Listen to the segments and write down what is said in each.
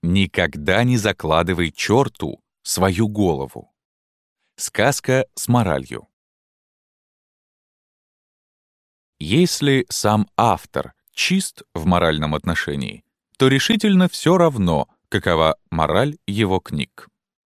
Никогда не закладывай черту свою голову. Сказка с моралью. Если сам автор чист в моральном отношении, то решительно все равно, какова мораль его книг.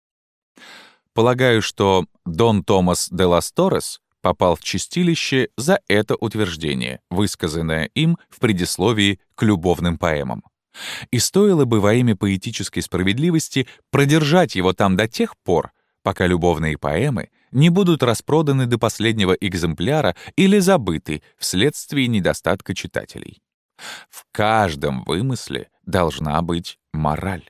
Полагаю, что Дон Томас де лас Торрес попал в чистилище за это утверждение, высказанное им в предисловии к любовным поэмам. И стоило бы во имя поэтической справедливости продержать его там до тех пор, пока любовные поэмы не будут распроданы до последнего экземпляра или забыты вследствие недостатка читателей. В каждом вымысле должна быть мораль.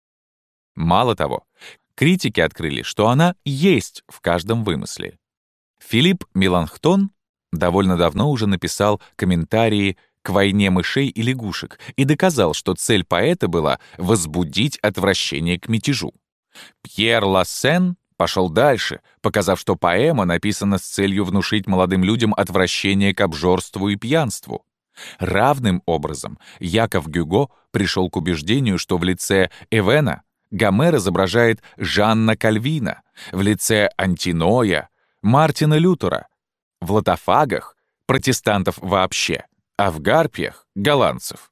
Мало того, критики открыли, что она есть в каждом вымысле. Филипп Меланхтон довольно давно уже написал комментарии к «Войне мышей и лягушек» и доказал, что цель поэта была возбудить отвращение к мятежу. Пьер Лассен пошел дальше, показав, что поэма написана с целью внушить молодым людям отвращение к обжорству и пьянству. Равным образом Яков Гюго пришел к убеждению, что в лице Эвена Гомер изображает Жанна Кальвина, в лице Антиноя — Мартина Лютера, в лотофагах — протестантов вообще, а в гарпиях — голландцев.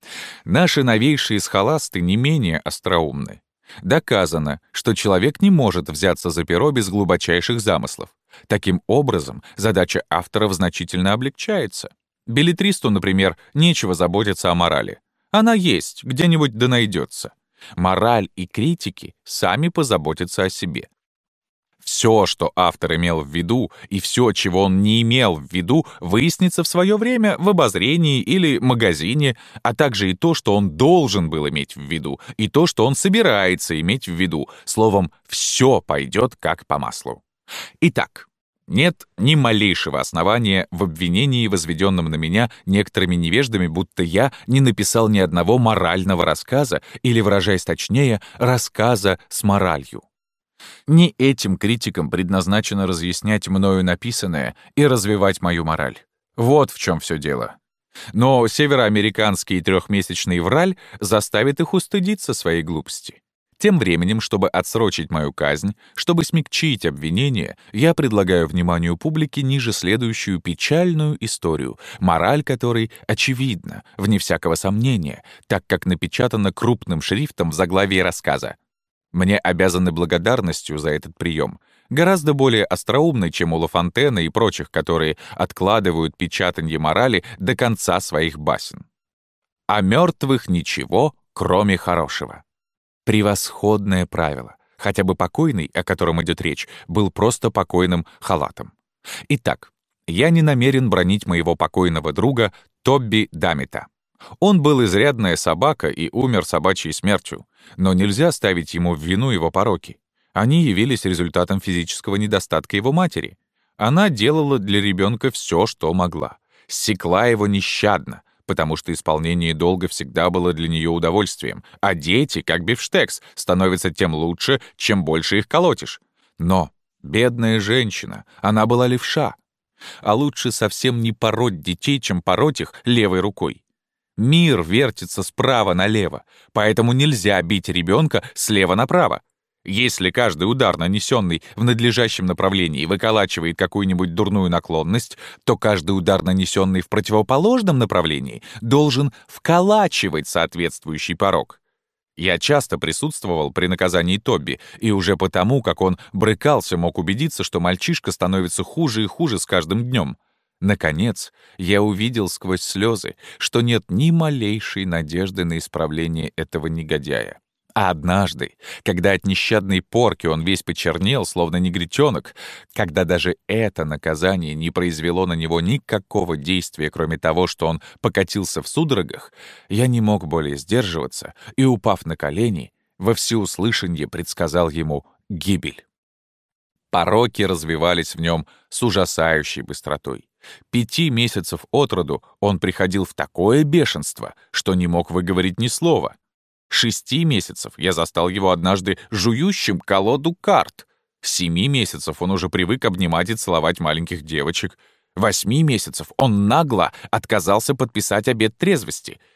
Наши новейшие схоласты не менее остроумны. Доказано, что человек не может взяться за перо без глубочайших замыслов. Таким образом, задача авторов значительно облегчается. Беллетристу, например, нечего заботиться о морали. Она есть, где-нибудь да найдется. Мораль и критики сами позаботятся о себе. Все, что автор имел в виду, и все, чего он не имел в виду, выяснится в свое время в обозрении или магазине, а также и то, что он должен был иметь в виду, и то, что он собирается иметь в виду. Словом, все пойдет как по маслу. Итак, нет ни малейшего основания в обвинении, возведенном на меня некоторыми невеждами, будто я не написал ни одного морального рассказа, или, выражаясь точнее, рассказа с моралью. Не этим критикам предназначено разъяснять мною написанное и развивать мою мораль. Вот в чем все дело. Но североамериканский трехмесячный враль заставит их устыдиться своей глупости. Тем временем, чтобы отсрочить мою казнь, чтобы смягчить обвинение, я предлагаю вниманию публики ниже следующую печальную историю, мораль которой очевидна, вне всякого сомнения, так как напечатана крупным шрифтом в заглавии рассказа. Мне обязаны благодарностью за этот прием, гораздо более остроумный, чем у Ла Фонтена и прочих, которые откладывают печатанье морали до конца своих басен. О мертвых ничего, кроме хорошего. Превосходное правило. Хотя бы покойный, о котором идет речь, был просто покойным халатом. Итак, я не намерен бранить моего покойного друга Тобби Дамита. Он был изрядная собака и умер собачьей смертью, но нельзя ставить ему в вину его пороки. Они явились результатом физического недостатка его матери. Она делала для ребенка все, что могла. Ссекла его нещадно, потому что исполнение долга всегда было для нее удовольствием, а дети, как бифштекс, становятся тем лучше, чем больше их колотишь. Но бедная женщина, она была левша. А лучше совсем не пороть детей, чем пороть их левой рукой. Мир вертится справа налево, поэтому нельзя бить ребенка слева направо. Если каждый удар, нанесенный в надлежащем направлении, выколачивает какую-нибудь дурную наклонность, то каждый удар, нанесенный в противоположном направлении, должен вколачивать соответствующий порок. Я часто присутствовал при наказании Тобби, и уже потому, как он брыкался, мог убедиться, что мальчишка становится хуже и хуже с каждым днем. Наконец, я увидел сквозь слезы, что нет ни малейшей надежды на исправление этого негодяя. А однажды, когда от нещадной порки он весь почернел, словно негритенок, когда даже это наказание не произвело на него никакого действия, кроме того, что он покатился в судорогах, я не мог более сдерживаться и, упав на колени, во всеуслышанье предсказал ему гибель. Пороки развивались в нем с ужасающей быстротой. 5 месяцев от роду он приходил в такое бешенство, что не мог выговорить ни слова. 6 месяцев я застал его однажды жующим колоду карт. 7 месяцев он уже привык обнимать и целовать маленьких девочек. 8 месяцев он нагло отказался подписать обет трезвости.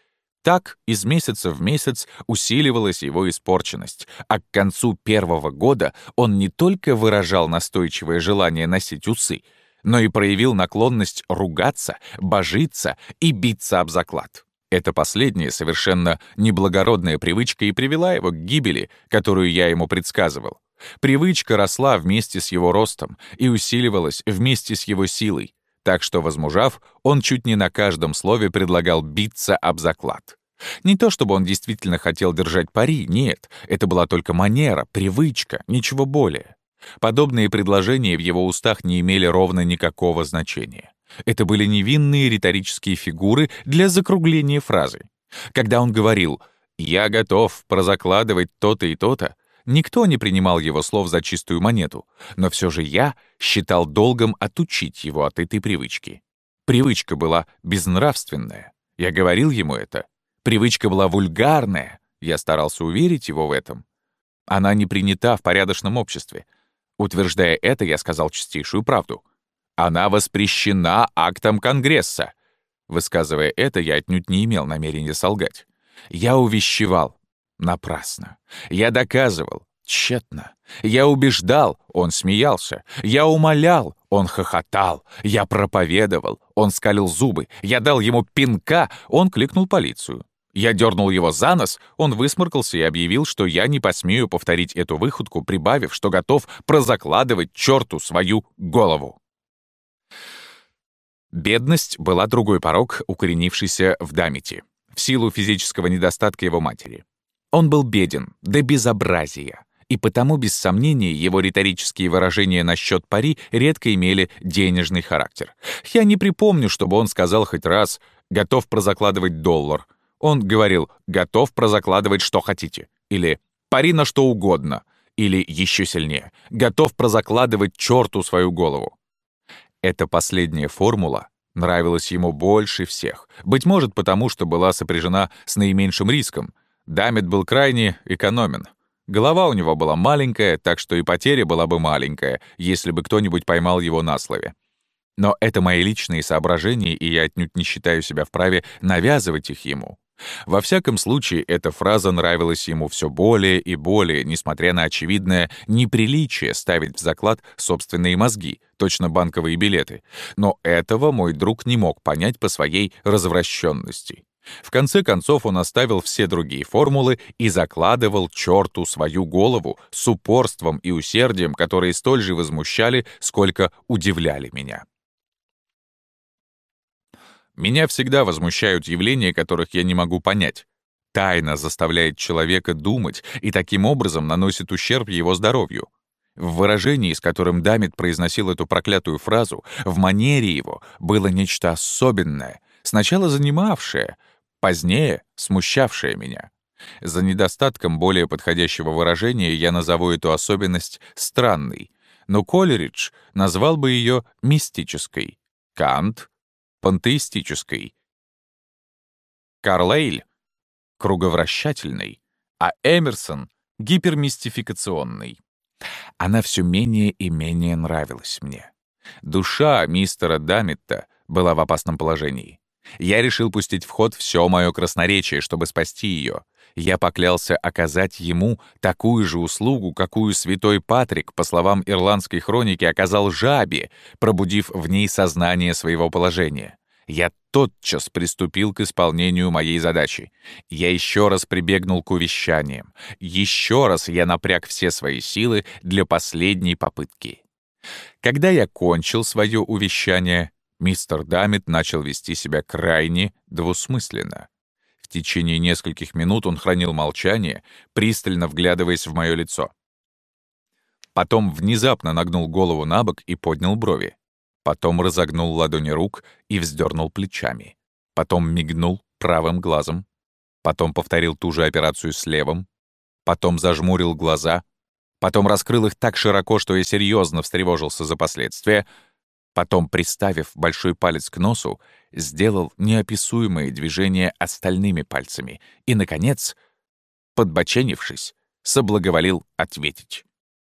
Так из месяца в месяц усиливалась его испорченность, а к концу первого года он не только выражал настойчивое желание носить усы, но и проявил наклонность ругаться, божиться и биться об заклад. Эта последняя совершенно неблагородная привычка и привела его к гибели, которую я ему предсказывал. Привычка росла вместе с его ростом и усиливалась вместе с его силой, так что, возмужав, он чуть не на каждом слове предлагал биться об заклад. Не то чтобы он действительно хотел держать пари, нет, это была только манера, привычка, ничего более. Подобные предложения в его устах не имели ровно никакого значения. Это были невинные риторические фигуры для закругления фразы. Когда он говорил «я готов прозакладывать то-то и то-то», никто не принимал его слов за чистую монету, но все же я считал долгом отучить его от этой привычки. Привычка была безнравственная. Я говорил ему это. Привычка была вульгарная. Я старался уверить его в этом. Она не принята в порядочном обществе. Утверждая это, я сказал чистейшую правду. Она воспрещена актом Конгресса. Высказывая это, я отнюдь не имел намерения солгать. Я увещевал. Напрасно. Я доказывал. Тщетно. Я убеждал. Он смеялся. Я умолял. Он хохотал. Я проповедовал. Он скалил зубы. Я дал ему пинка. Он кликнул полицию. Я дернул его за нос, он высморкался и объявил, что я не посмею повторить эту выходку, прибавив, что готов прозакладывать черту свою голову. Бедность была другой порок, укоренившийся в Дамите, в силу физического недостатка его матери. Он был беден до безобразия, и потому, без сомнения, его риторические выражения насчет пари редко имели денежный характер. Я не припомню, чтобы он сказал хоть раз «готов прозакладывать $». Он говорил «готов прозакладывать что хотите» или «пари на что угодно» или, еще сильнее, «готов прозакладывать черту свою голову». Эта последняя формула нравилась ему больше всех, быть может потому, что была сопряжена с наименьшим риском. Дамит был крайне экономен. Голова у него была маленькая, так что и потеря была бы маленькая, если бы кто-нибудь поймал его на слове. Но это мои личные соображения, и я отнюдь не считаю себя вправе навязывать их ему. Во всяком случае, эта фраза нравилась ему все более и более, несмотря на очевидное неприличие ставить в заклад собственные мозги, точно банковые билеты. Но этого мой друг не мог понять по своей развращенности. В конце концов он оставил все другие формулы и закладывал черту свою голову с упорством и усердием, которые столь же возмущали, сколько удивляли меня. Меня всегда возмущают явления, которых я не могу понять. Тайна заставляет человека думать и таким образом наносит ущерб его здоровью. В выражении, с которым Дамит произносил эту проклятую фразу, в манере его было нечто особенное, сначала занимавшее, позднее смущавшее меня. За недостатком более подходящего выражения я назову эту особенность странной, но Колеридж назвал бы ее мистической, Кант — пантеистической, Карлейль — круговращательной, а Эмерсон — гипермистификационной. Она все менее и менее нравилась мне. Душа мистера Дамитта была в опасном положении. Я решил пустить в ход все мое красноречие, чтобы спасти ее. Я поклялся оказать ему такую же услугу, какую святой Патрик, по словам ирландской хроники, оказал жабе, пробудив в ней сознание своего положения. Я тотчас приступил к исполнению моей задачи. Я еще раз прибегнул к увещаниям. Еще раз я напряг все свои силы для последней попытки. Когда я кончил свое увещание, мистер Дамит начал вести себя крайне двусмысленно. В течение нескольких минут он хранил молчание, пристально вглядываясь в мое лицо. Потом внезапно нагнул голову набок и поднял брови. Потом разогнул ладони рук и вздернул плечами. Потом мигнул правым глазом. Потом повторил ту же операцию с левым. Потом зажмурил глаза. Потом раскрыл их так широко, что я серьезно встревожился за последствия. Потом, приставив большой палец к носу, сделал неописуемые движения остальными пальцами и, наконец, подбоченившись, соблаговолил ответить.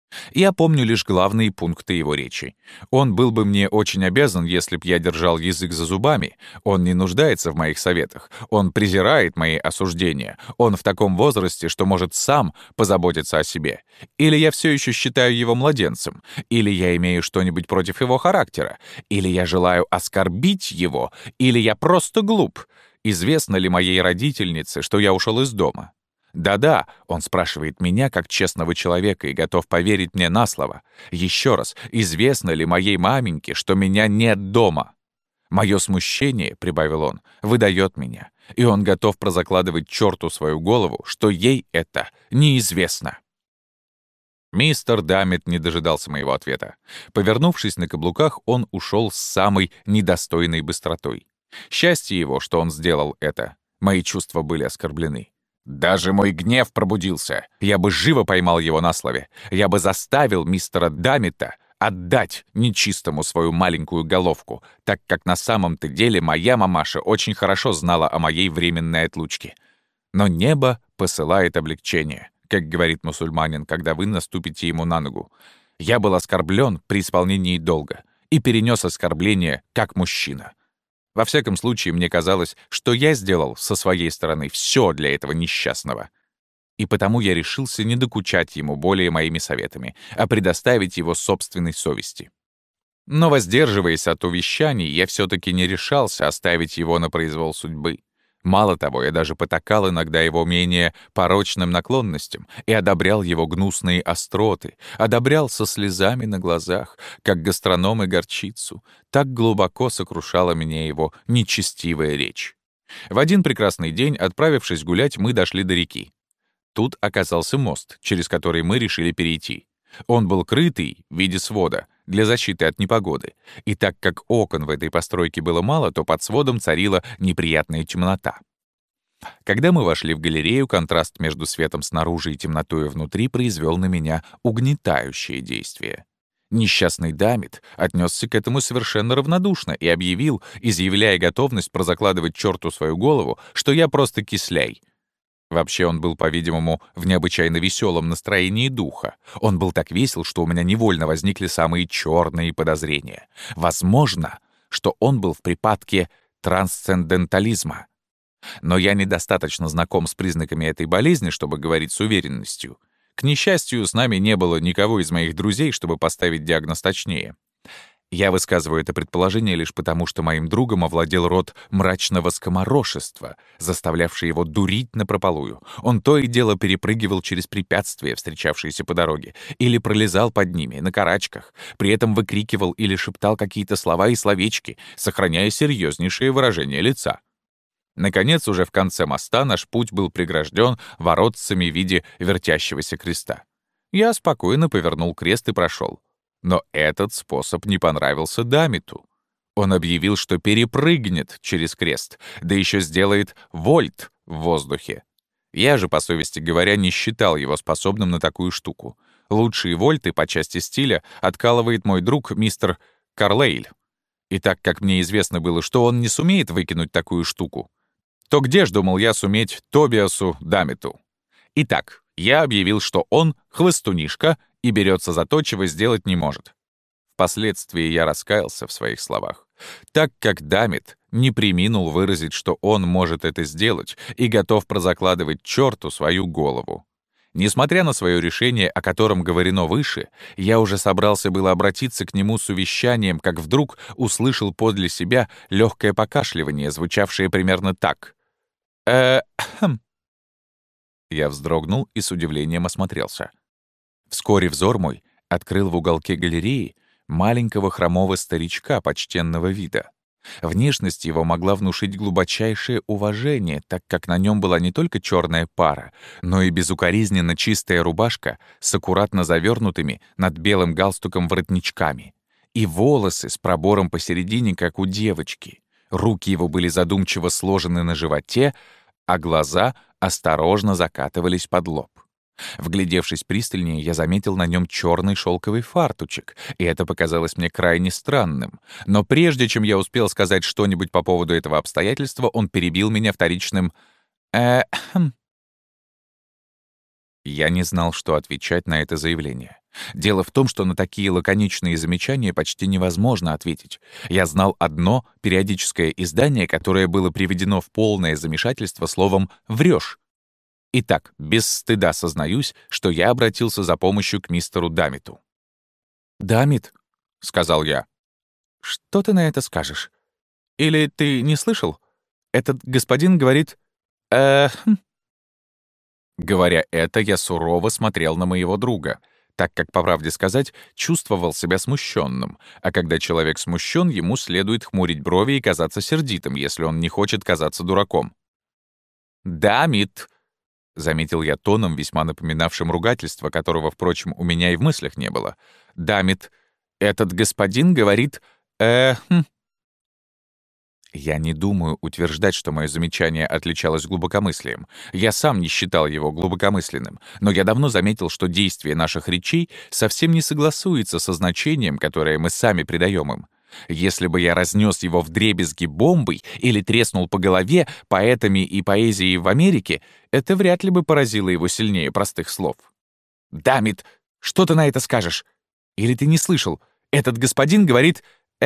Я помню лишь главные пункты его речи. Он был бы мне очень обязан, если б я держал язык за зубами. Он не нуждается в моих советах. Он презирает мои осуждения. Он в таком возрасте, что может сам позаботиться о себе. Или я все еще считаю его младенцем. Или я имею что-нибудь против его характера. Или я желаю оскорбить его. Или я просто глуп. Известно ли моей родительнице, что я ушел из дома? Да-да, он спрашивает меня как честного человека и готов поверить мне на слово. Еще раз, известно ли моей маменьке, что меня нет дома? Мое смущение, — прибавил он, — выдает меня, и он готов прозакладывать черту свою голову, что ей это неизвестно. Мистер Даммит не дожидался моего ответа. Повернувшись на каблуках, он ушел с самой недостойной быстротой. Счастье его, что он сделал это. Мои чувства были оскорблены. Даже мой гнев пробудился. Я бы живо поймал его на слове. Я бы заставил мистера Даммита отдать нечистому свою маленькую головку, так как на самом-то деле моя мамаша очень хорошо знала о моей временной отлучке. Но небо посылает облегчение, как говорит мусульманин, когда вы наступите ему на ногу. Я был оскорблен при исполнении долга и перенес оскорбление как мужчина. Во всяком случае, мне казалось, что я сделал со своей стороны все для этого несчастного. И потому я решился не докучать ему более моими советами, а предоставить его собственной совести. Но, воздерживаясь от увещаний, я все-таки не решался оставить его на произвол судьбы. Мало того, я даже потакал иногда его менее порочным наклонностям и одобрял его гнусные остроты, одобрял со слезами на глазах, как гастроном и горчицу. Так глубоко сокрушала меня его нечестивая речь. В один прекрасный день, отправившись гулять, мы дошли до реки. Тут оказался мост, через который мы решили перейти. Он был крытый в виде свода для защиты от непогоды, и так как окон в этой постройке было мало, то под сводом царила неприятная темнота. Когда мы вошли в галерею, контраст между светом снаружи и темнотой внутри произвел на меня угнетающее действие. Несчастный Даммит отнесся к этому совершенно равнодушно и объявил, изъявляя готовность прозакладывать черту свою голову, что я просто кисляй. Вообще он был, по-видимому, в необычайно веселом настроении духа. Он был так весел, что у меня невольно возникли самые черные подозрения. Возможно, что он был в припадке трансцендентализма. Но я недостаточно знаком с признаками этой болезни, чтобы говорить с уверенностью. К несчастью, с нами не было никого из моих друзей, чтобы поставить диагноз точнее. Я высказываю это предположение лишь потому, что моим другом овладел род мрачного скоморошества, заставлявший его дурить напропалую. Он то и дело перепрыгивал через препятствия, встречавшиеся по дороге, или пролезал под ними, на карачках, при этом выкрикивал или шептал какие-то слова и словечки, сохраняя серьезнейшее выражение лица. Наконец, уже в конце моста наш путь был прегражден воротцами в виде вертящегося креста. Я спокойно повернул крест и прошел. Но этот способ не понравился Даммиту. Он объявил, что перепрыгнет через крест, да еще сделает вольт в воздухе. Я же, по совести говоря, не считал его способным на такую штуку. Лучшие вольты по части стиля откалывает мой друг мистер Карлейль. И так как мне известно было, что он не сумеет выкинуть такую штуку, то где ж, думал я, суметь Тобиасу Даммиту? Итак, я объявил, что он хвостунишка и берется за то, чего сделать не может. Впоследствии я раскаялся в своих словах, так как Даммит не преминул выразить, что он может это сделать и готов прозакладывать черту свою голову. Несмотря на свое решение, о котором говорено выше, я уже собрался было обратиться к нему с увещанием, как вдруг услышал подле себя легкое покашливание, звучавшее примерно так. «Хм». Я вздрогнул и с удивлением осмотрелся. Вскоре взор мой открыл в уголке галереи маленького хромого старичка почтенного вида. Внешность его могла внушить глубочайшее уважение, так как на нем была не только черная пара, но и безукоризненно чистая рубашка с аккуратно завернутыми над белым галстуком воротничками, и волосы с пробором посередине, как у девочки. Руки его были задумчиво сложены на животе, а глаза осторожно закатывались под лоб. Вглядевшись пристальнее, я заметил на нем черный шелковый фартучек, и это показалось мне крайне странным. Но прежде чем я успел сказать что-нибудь по поводу этого обстоятельства, он перебил меня вторичным «Хм». Я не знал, что отвечать на это заявление. Дело в том, что на такие лаконичные замечания почти невозможно ответить. Я знал одно периодическое издание, которое было приведено в полное замешательство словом «врёшь». Итак, без стыда сознаюсь, что я обратился за помощью к мистеру Дамиту. «Дамит», — сказал я, — «что ты на это скажешь? Или ты не слышал? Этот господин говорит... Говоря это, я сурово смотрел на моего друга, так как, по правде сказать, чувствовал себя смущенным, а когда человек смущен, ему следует хмурить брови и казаться сердитым, если он не хочет казаться дураком. «Дамит», — заметил я тоном, весьма напоминавшим ругательство, которого, впрочем, у меня и в мыслях не было. «Дамит, этот господин говорит... Я не думаю утверждать, что мое замечание отличалось глубокомыслием. Я сам не считал его глубокомысленным, но я давно заметил, что действие наших речей совсем не согласуется со значением, которое мы сами придаем им. Если бы я разнес его вдребезги бомбой или треснул по голове поэтами и поэзией в Америке, это вряд ли бы поразило его сильнее простых слов. «Дамит, что ты на это скажешь? Или ты не слышал? Этот господин говорит...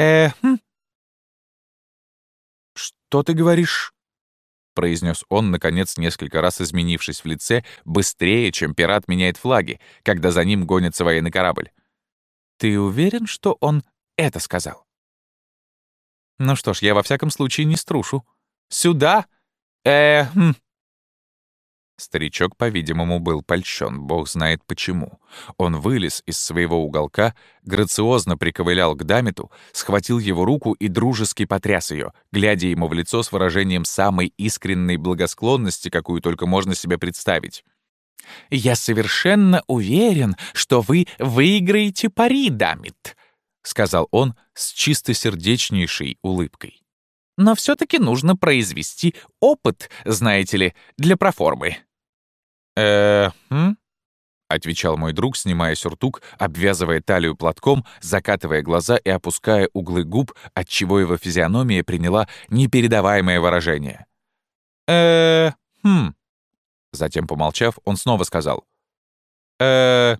«Что ты говоришь?» — произнес он, наконец, несколько раз изменившись в лице, быстрее, чем пират меняет флаги, когда за ним гонится военный корабль. «Ты уверен, что он это сказал?» «Ну что ж, я во всяком случае не струшу. Сюда! Старичок, по-видимому, был польщен, бог знает почему. Он вылез из своего уголка, грациозно приковылял к Дамиту, схватил его руку и дружески потряс ее, глядя ему в лицо с выражением самой искренней благосклонности, какую только можно себе представить. «Я совершенно уверен, что вы выиграете пари, Дамит», — сказал он с чистосердечнейшей улыбкой. «Но все-таки нужно произвести опыт, знаете ли, для проформы». Отвечал мой друг, снимая сюртук, обвязывая талию платком, закатывая глаза и опуская углы губ, отчего его физиономия приняла непередаваемое выражение. Затем, помолчав, он снова сказал. И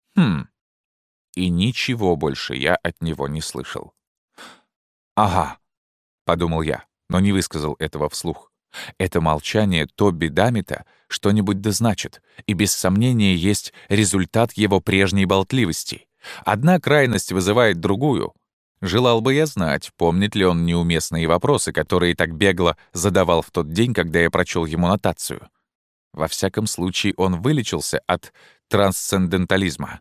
ничего больше я от него не слышал. «Ага», — подумал я, но не высказал этого вслух. Это молчание Тобби Дамита что-нибудь да значит, и без сомнения есть результат его прежней болтливости. Одна крайность вызывает другую. Желал бы я знать, помнит ли он неуместные вопросы, которые так бегло задавал в тот день, когда я прочел ему нотацию. Во всяком случае, он вылечился от трансцендентализма.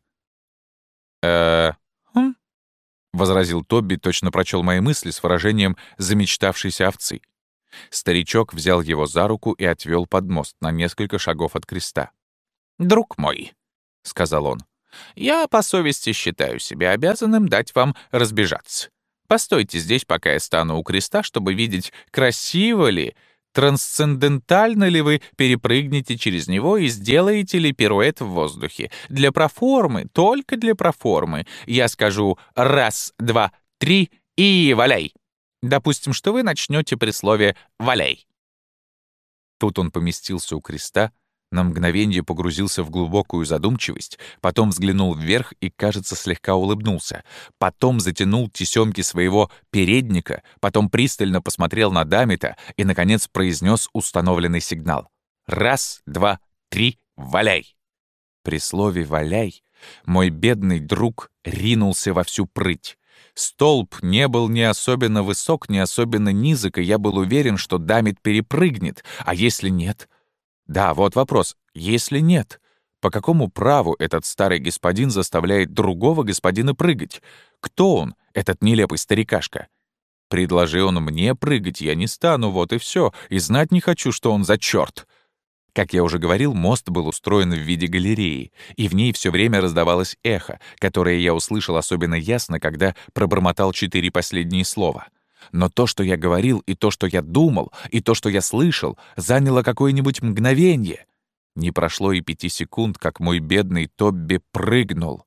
возразил Тобби, точно прочел мои мысли с выражением замечтавшейся овцы. Старичок взял его за руку и отвел под мост на несколько шагов от креста. «Друг мой», — сказал он, — «я по совести считаю себя обязанным дать вам разбежаться. Постойте здесь, пока я стану у креста, чтобы видеть, красиво ли, трансцендентально ли вы перепрыгнете через него и сделаете ли пируэт в воздухе. Для проформы, только для проформы, я скажу раз, два, три и валяй. Допустим, что вы начнете при слове «валяй». Тут он поместился у креста, на мгновение погрузился в глубокую задумчивость, потом взглянул вверх и, кажется, слегка улыбнулся, потом затянул тесемки своего передника, потом пристально посмотрел на Дамита и, наконец, произнес установленный сигнал. «Раз, два, три, валяй!» При слове «валяй» мой бедный друг ринулся во всю прыть. Столб не был ни особенно высок, ни особенно низок, и я был уверен, что Дамит перепрыгнет, а если нет... Да, вот вопрос. Если нет, по какому праву этот старый господин заставляет другого господина прыгать? Кто он, этот нелепый старикашка? Предложи он мне прыгать, я не стану, вот и все, и знать не хочу, что он за черт. Как я уже говорил, мост был устроен в виде галереи, и в ней все время раздавалось эхо, которое я услышал особенно ясно, когда пробормотал 4 последние слова. Но то, что я говорил, и то, что я думал, и то, что я слышал, заняло какое-нибудь мгновение. Не прошло и 5 секунд, как мой бедный Тобби прыгнул.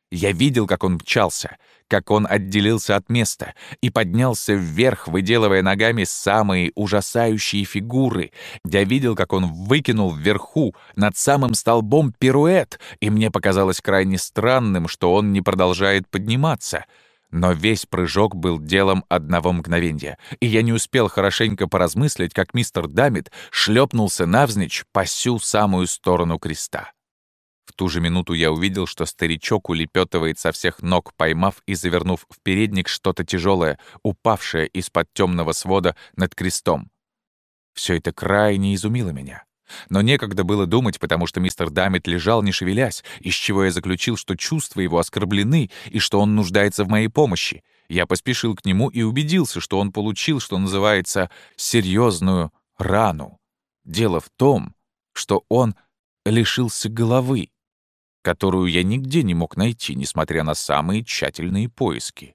Я видел, как он мчался, как он отделился от места и поднялся вверх, выделывая ногами самые ужасающие фигуры. Я видел, как он выкинул вверху, над самым столбом, пируэт, и мне показалось крайне странным, что он не продолжает подниматься. Но весь прыжок был делом одного мгновения, и я не успел хорошенько поразмыслить, как мистер Даммит шлепнулся навзничь по сю самую сторону креста. В ту же минуту я увидел, что старичок улепетывает со всех ног, поймав и завернув в передник что-то тяжелое, упавшее из-под темного свода над крестом. Все это крайне изумило меня. Но некогда было думать, потому что мистер Даммит лежал, не шевелясь, из чего я заключил, что чувства его оскорблены и что он нуждается в моей помощи. Я поспешил к нему и убедился, что он получил, что называется, серьезную рану. Дело в том, что он лишился головы, которую я нигде не мог найти, несмотря на самые тщательные поиски.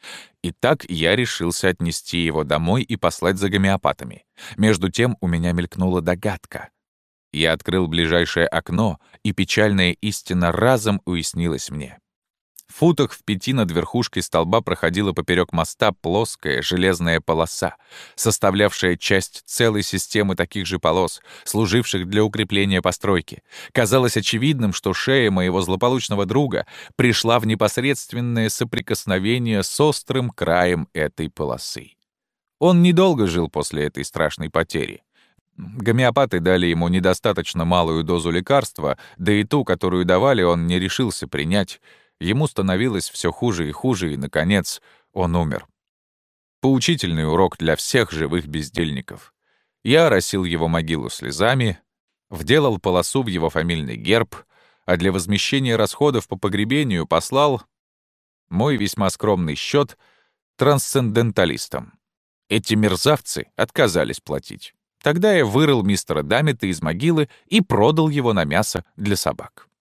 Итак, я решился отнести его домой и послать за гомеопатами. Между тем у меня мелькнула догадка. Я открыл ближайшее окно, и печальная истина разом уяснилась мне. В футах в 5 над верхушкой столба проходила поперек моста плоская железная полоса, составлявшая часть целой системы таких же полос, служивших для укрепления постройки. Казалось очевидным, что шея моего злополучного друга пришла в непосредственное соприкосновение с острым краем этой полосы. Он недолго жил после этой страшной потери. Гомеопаты дали ему недостаточно малую дозу лекарства, да и ту, которую давали, он не решился принять. Ему становилось все хуже, и, наконец, он умер. Поучительный урок для всех живых бездельников. Я оросил его могилу слезами, вделал полосу в его фамильный герб, а для возмещения расходов по погребению послал мой весьма скромный счет трансценденталистам. Эти мерзавцы отказались платить. Тогда я вырыл мистера Даммита из могилы и продал его на мясо для собак.